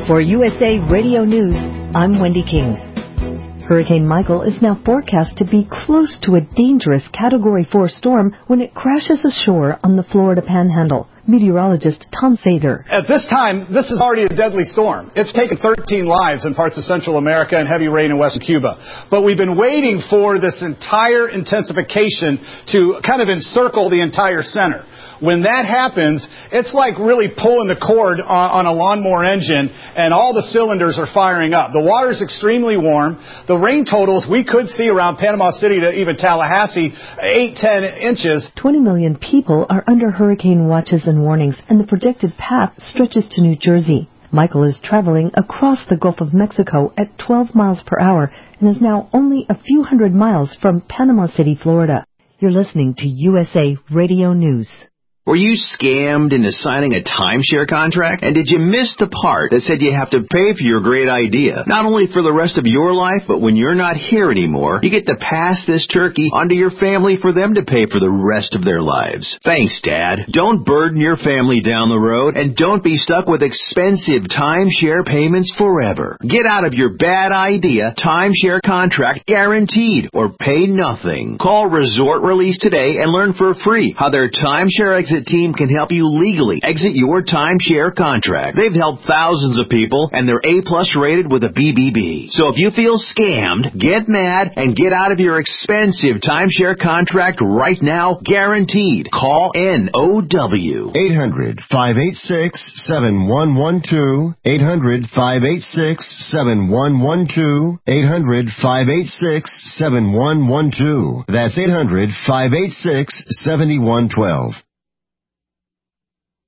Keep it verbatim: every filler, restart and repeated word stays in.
For U S A Radio News, I'm Wendy King. Hurricane Michael is now forecast to be close to a dangerous Category four storm when it crashes ashore on the Florida Panhandle. Meteorologist Tom Sater. At this time, this is already a deadly storm. It's taken thirteen lives in parts of Central America and heavy rain in western Cuba. But we've been waiting for this entire intensification to kind of encircle the entire center. When that happens, it's like really pulling the cord on, on a lawnmower engine, and all the cylinders are firing up. The water's extremely warm. The rain totals we could see around Panama City to even Tallahassee, eight, ten inches. twenty million people are under hurricane watches and warnings, and the projected path stretches to New Jersey. Michael is traveling across the Gulf of Mexico at twelve miles per hour and is now only a few hundred miles from Panama City, Florida. You're listening to U S A Radio News. Were you scammed into signing a timeshare contract? And did you miss the part that said you have to pay for your great idea? Not only for the rest of your life, but when you're not here anymore, you get to pass this turkey onto your family for them to pay for the rest of their lives. Thanks, Dad. Don't burden your family down the road, and don't be stuck with expensive timeshare payments forever. Get out of your bad idea timeshare contract guaranteed, or pay nothing. Call Resort Release today and learn for free how their timeshare exit team can help you legally exit your timeshare contract. They've helped thousands of people, and they're A-plus rated with a B B B. So if you feel scammed, get mad and get out of your expensive timeshare contract right now, guaranteed. Call N O W. eight hundred, five eight six, seven one one two. eight hundred, five eight six, seven one one two. eight hundred, five eight six, seven one one two. That's eight hundred, five eight six, seven one one two.